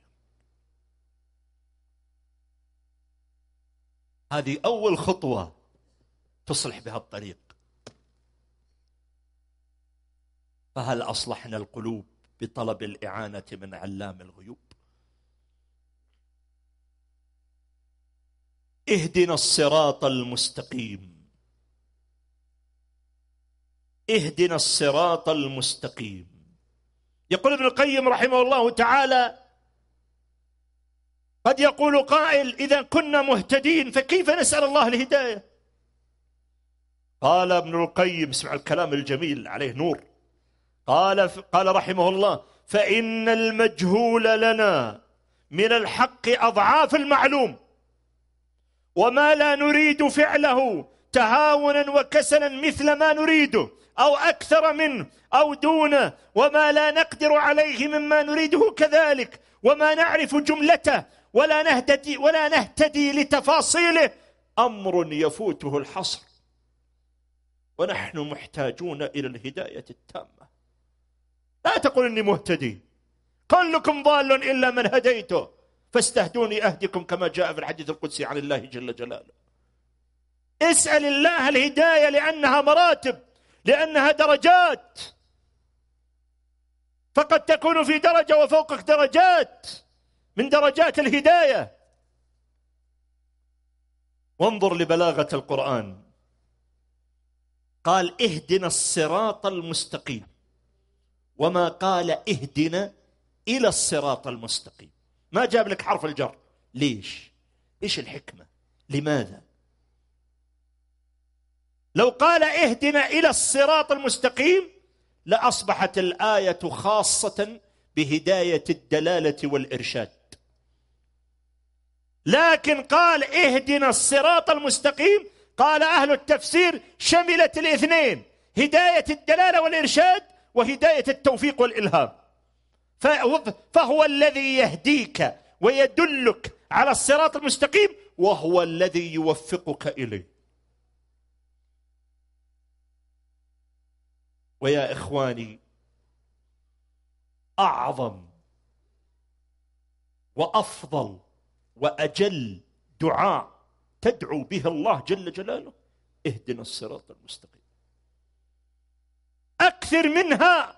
هذه أول خطوة تصلح بها الطريق. فهل أصلحنا القلوب بطلب الإعانة من علام الغيوب؟ اهدنا الصراط المستقيم، اهدنا الصراط المستقيم. يقول ابن القيم رحمه الله تعالى: قد يقول قائل: إذا كنا مهتدين فكيف نسأل الله الهداية؟ قال ابن القيم، اسمع الكلام الجميل عليه نور، قال قال رحمه الله: فإن المجهول لنا من الحق أضعاف المعلوم، وما لا نريد فعله تهاونا وكسلا مثل ما نريده أو أكثر منه أو دونه، وما لا نقدر عليه مما نريده كذلك، وما نعرف جملته ولا نهتدي ولا نهتدي لتفاصيله أمر يفوته الحصر، ونحن محتاجون إلى الهداية التامة. لا تقل إني مهتدي، كلكم ضال إلا من هديته فاستهدوني أهدكم، كما جاء في الحديث القدسي عن الله جل جلاله. اسأل الله الهداية لأنها مراتب، لأنها درجات، فقد تكون في درجة وفوقك درجات من درجات الهداية. وانظر لبلاغة القرآن، قال: اهدنا الصراط المستقيم، وما قال اهدنا إلى الصراط المستقيم. ما جاب لك حرف الجر. ليش؟ إيش الحكمة؟ لماذا؟ لو قال اهدنا إلى الصراط المستقيم لأصبحت الآية خاصة بهداية الدلالة والإرشاد، لكن قال اهدنا الصراط المستقيم، قال أهل التفسير شملت الاثنين، هداية الدلالة والإرشاد وهداية التوفيق والإلهام. فهو الذي يهديك ويدلك على الصراط المستقيم، وهو الذي يوفقك إليه. ويا إخواني، أعظم وأفضل وأجل دعاء تدعو به الله جل جلاله اهدنا الصراط المستقيم. أكثر منها،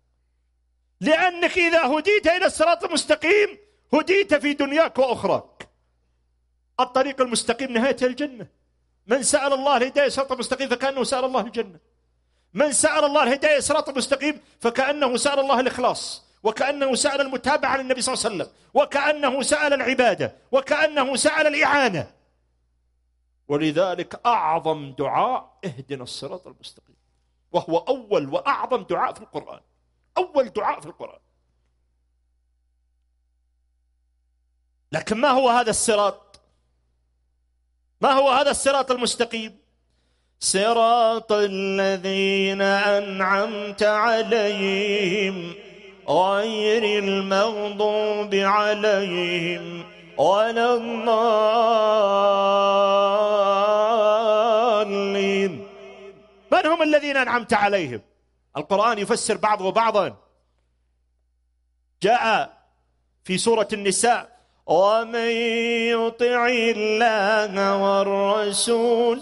لأنك إذا هديت إلى الصراط المستقيم هديت في دنياك وأخراك. الطريق المستقيم نهاية الجنة. من سأل الله الهداية صراط المستقيم فكأنه سأل الله الجنة. من سأل الله الهداية صراط المستقيم فكأنه سأل الله الإخلاص، وكأنه سأل المتابعة للنبي صلى الله عليه وسلم، وكأنه سأل العبادة، وكأنه سأل الإعانة. ولذلك أعظم دعاء اهدنا الصراط المستقيم، وهو أول وأعظم دعاء في القرآن، أول دعاء في القرآن. لكن ما هو هذا الصراط؟ ما هو هذا الصراط المستقيم؟ صراط الذين أنعمت عليهم غير المغضوب عليهم ولا الضالين. من هم الذين أنعمت عليهم؟ القرآن يفسر بعضه بعضا. جاء في سورة النساء: ومن يطع الله والرسول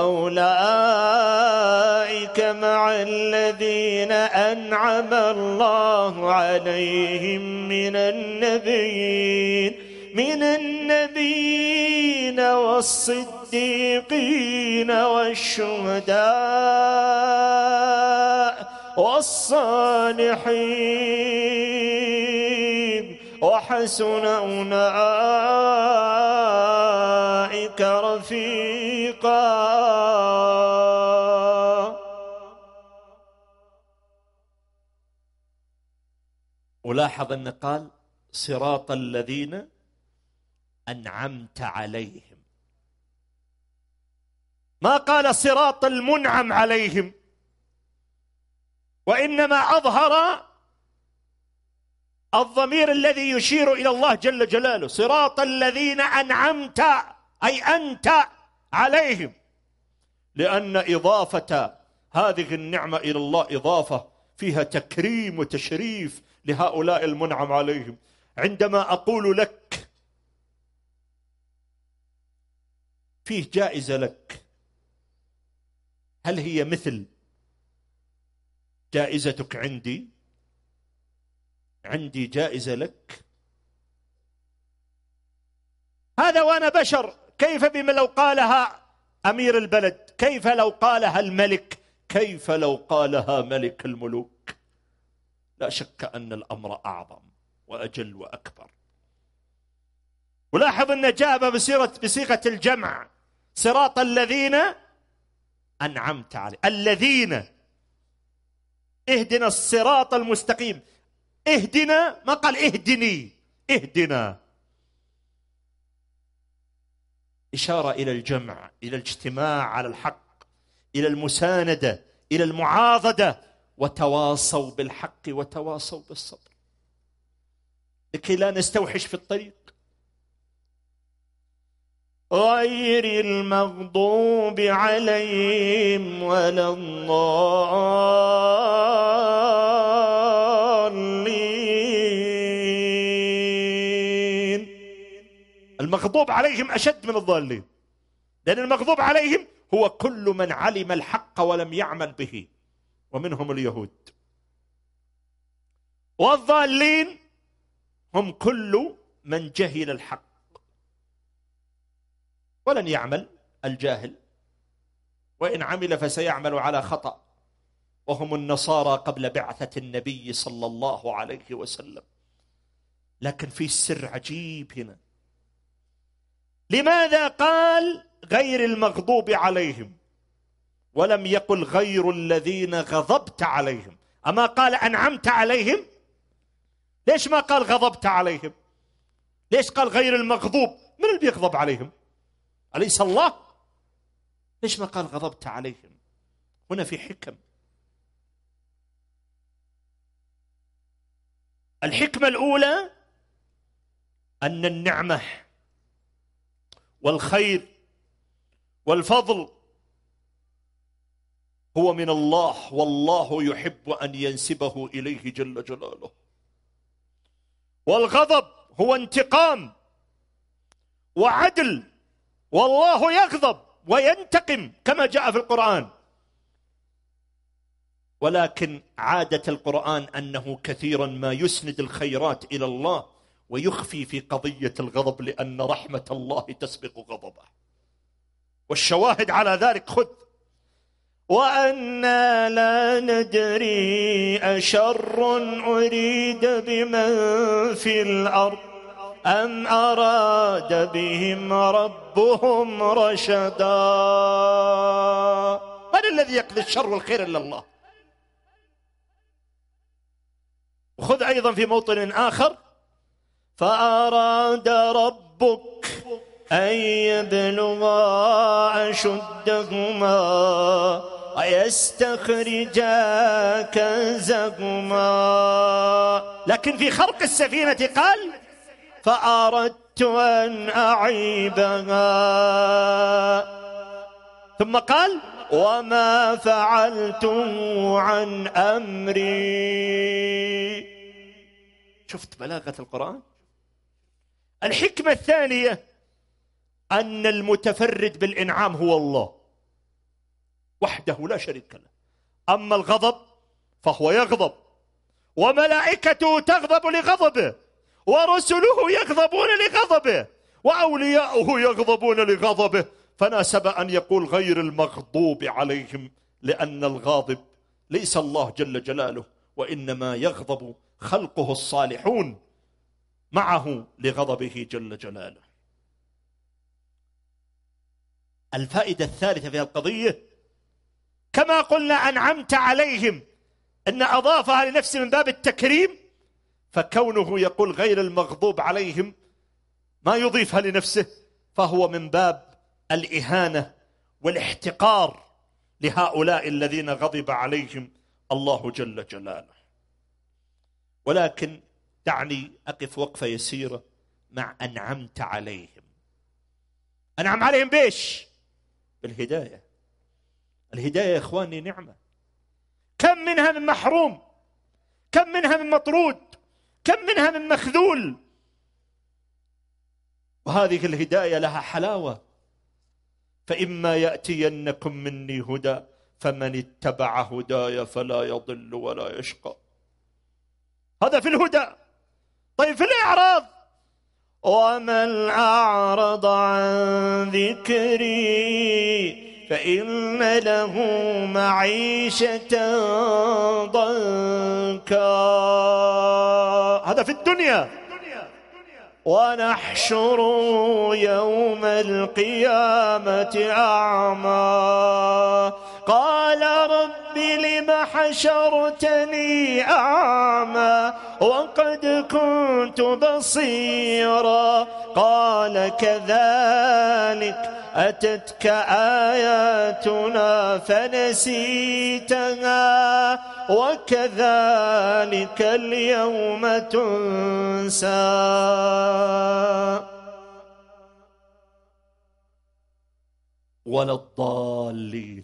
فأولئك مع الذين أنعم الله عليهم من النبيين من النبيين والصديقين والشهداء والصالحين وحسن أولئك رفيقا. ولاحظ أن قال صراط الذين أنعمت عليهم، ما قال صراط المنعم عليهم، وإنما أظهر الضمير الذي يشير إلى الله جل جلاله، صراط الذين أنعمت أي أنت عليهم، لأن إضافة هذه النعمة إلى الله إضافة فيها تكريم وتشريف لهؤلاء المنعم عليهم. عندما أقول لك فيه جائزة لك، هل هي مثل جائزتك عندي؟ عندي جائزة لك، هذا وأنا بشر. كيف بما لو قالها أمير البلد؟ كيف لو قالها الملك؟ كيف لو قالها ملك الملوك؟ لا شك أن الأمر أعظم وأجل وأكبر. ولاحظ أن جاء بصيغة الجمع: صراط الذين أنعمت عليهم، الذين، اهدنا الصراط المستقيم. اهدنا، ما قال اهدني، اهدنا، إشارة إلى الجمع، إلى الاجتماع على الحق، إلى المساندة، إلى المعاضدة، وتواصوا بالحق وتواصوا بالصبر لكي لا نستوحش في الطريق. غير المغضوب عليهم ولا الضالين. المغضوب عليهم أشد من الضالين، لأن المغضوب عليهم هو كل من علم الحق ولم يعمل به، ومنهم اليهود. والضالين هم كل من جهل الحق ولن يعمل، الجاهل، وإن عمل فسيعمل على خطأ، وهم النصارى قبل بعثة النبي صلى الله عليه وسلم. لكن في سر عجيب هنا، لماذا قال غير المغضوب عليهم ولم يقل غير الذين غضبت عليهم؟ أما قال أنعمت عليهم؟ ليش ما قال غضبت عليهم؟ ليش قال غير المغضوب؟ من اللي بيغضب عليهم؟ أليس الله؟ ليش ما قال غضبت عليهم؟ هنا في حكم. الحكمة الأولى أن النعمة والخير والفضل هو من الله، والله يحب أن ينسبه إليه جل جلاله. والغضب هو انتقام وعدل، والله يغضب وينتقم كما جاء في القرآن. ولكن عادة القرآن أنه كثيرا ما يسند الخيرات إلى الله ويخفي في قضية الغضب، لأن رحمة الله تسبق غضبه. والشواهد على ذلك خذ: وأنا لا ندري أشر أريد بمن في الأرض أم أراد بهم ربهم رشدا. من الذي يقضي الشر والخير إلا الله؟ وخذ أيضا في موطن آخر: فأراد ربك أن يبلغا أشدهما ويستخرجا كنزهما. لكن في خرق السفينة قال: فأردت أن أعيبها، ثم قال: وما فعلته عن أمري. شفت بلاغة القرآن؟ الحكمة الثانية أن المتفرد بالإنعام هو الله وحده لا شريك له. أما الغضب فهو يغضب، وملائكته تغضب لغضبه، ورسله يغضبون لغضبه، وأولياؤه يغضبون لغضبه، فناسب أن يقول غير المغضوب عليهم، لأن الغاضب ليس الله جل جلاله، وإنما يغضب خلقه الصالحون معه لغضبه جل جلاله. الفائدة الثالثة في القضية، كما قلنا أنعمت عليهم أن أضافها لنفسه من باب التكريم، فكونه يقول غير المغضوب عليهم ما يضيفها لنفسه، فهو من باب الإهانة والاحتقار لهؤلاء الذين غضب عليهم الله جل جلاله. ولكن دعني أقف وقفة يسيرة مع أنعمت عليهم. أنعم عليهم بيش؟ بالهداية. الهداية يا إخواني نعمة، كم منها من محروم، كم منها من مطرود، كم منها من مخذول، وهذه الهداية لها حلاوة. فإما يأتينكم مني هدى فمن اتبع هداي فلا يضل ولا يشقى. هذا في الهدى. طيب في الإعراض، ومن أعرض عن ذكري فإن له معيشة ضنكا، هذا في الدنيا. ونحشر يوم القيامة أعمى قال رب لم حشرتني أعمى وقد كنت بصيرا قال كذلك أتتك آياتنا فنسيتها وكذلك اليوم تنسى. ولا الضالين.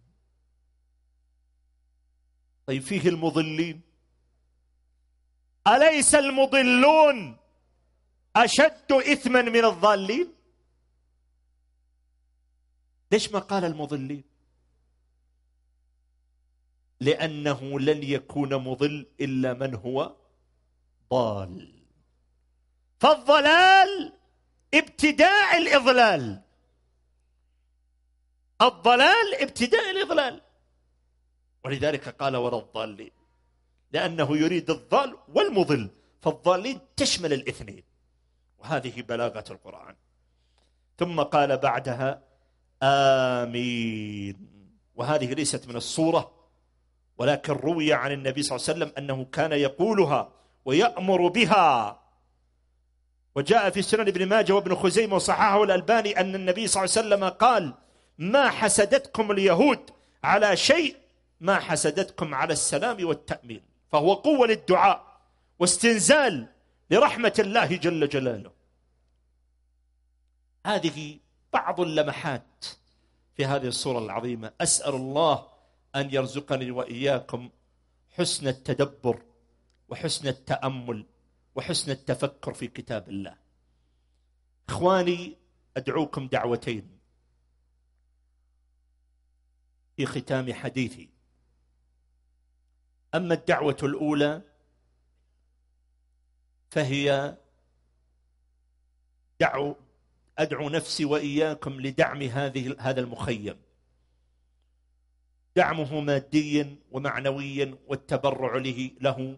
طيب فيه المضلين، أليس المضلون أشد إثما من الضالين؟ ليش ما قال المضلين؟ لأنه لن يكون مضل إلا من هو ضال. فالضلال ابتداء الإضلال، الضلال ابتداء الإضلال، ولذلك قال ولا الضالين، لأنه يريد الضال والمضل، فالضالين تشمل الاثنين، وهذه بلاغة القرآن. ثم قال بعدها آمين، وهذه ليست من الصورة، ولكن روي عن النبي صلى الله عليه وسلم أنه كان يقولها ويأمر بها. وجاء في سنن ابن ماجه وابن خزيمة وصححه الألباني أن النبي صلى الله عليه وسلم قال ما حسدتكم اليهود على شيء ما حسدتكم على السلام والتأمين، فهو قوة للدعاء واستنزال لرحمة الله جل جلاله. هذه بعض اللمحات في هذه السورة العظيمة. أسأل الله أن يرزقني وإياكم حسن التدبر وحسن التأمل وحسن التفكر في كتاب الله. إخواني، أدعوكم دعوتين في ختام حديثي. أما الدعوة الأولى فهي دعو أدعو نفسي وإياكم لدعم هذه هذا المخيم، دعمه ماديا ومعنويا والتبرع له له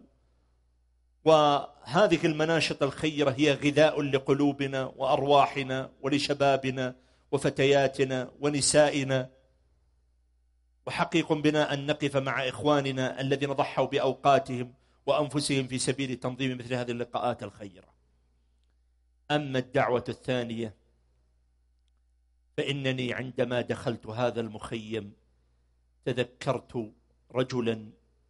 وهذه المناشط الخيرة هي غذاء لقلوبنا وأرواحنا ولشبابنا وفتياتنا ونسائنا. وحقيق بنا أن نقف مع إخواننا الذين ضحوا بأوقاتهم وأنفسهم في سبيل تنظيم مثل هذه اللقاءات الخيرة. أما الدعوة الثانية فإنني عندما دخلت هذا المخيم تذكرت رجلا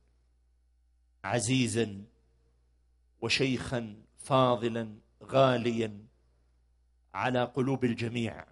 عزيزا وشيخا فاضلا غاليا على قلوب الجميع،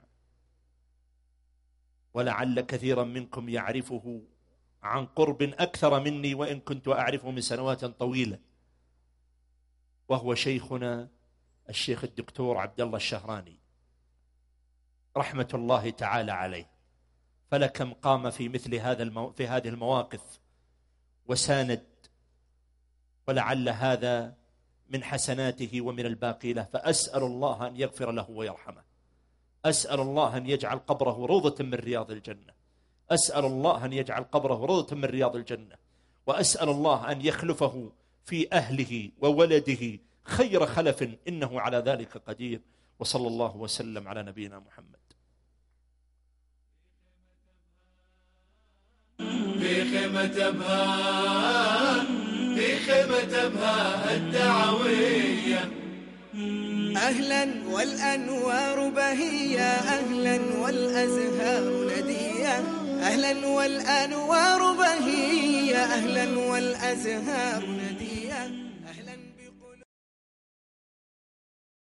ولعل كثيرا منكم يعرفه عن قرب أكثر مني وإن كنت أعرفه من سنوات طويلة، وهو شيخنا الشيخ الدكتور عبد الله الشهراني رحمة الله تعالى عليه، فلكم قام في مثل هذا المو... في هذه المواقف وساند، ولعل هذا من حسناته ومن الباقي له، فأسأل الله أن يغفر له ويرحمه، أسأل الله أن يجعل قبره روضة من رياض الجنة، أسأل الله أن يجعل قبره روضة من رياض الجنة، وأسأل الله أن يخلفه في أهله وولده خير خلف، إنه على ذلك قدير. وصلى الله وسلم على نبينا محمد. في خيمة أبها في خيمة أبها الدعوية، أهلا والأنوار بهية، أهلا والأزهار ندية، أهلا والأنوار بهية، أهلا والأزهار ندية.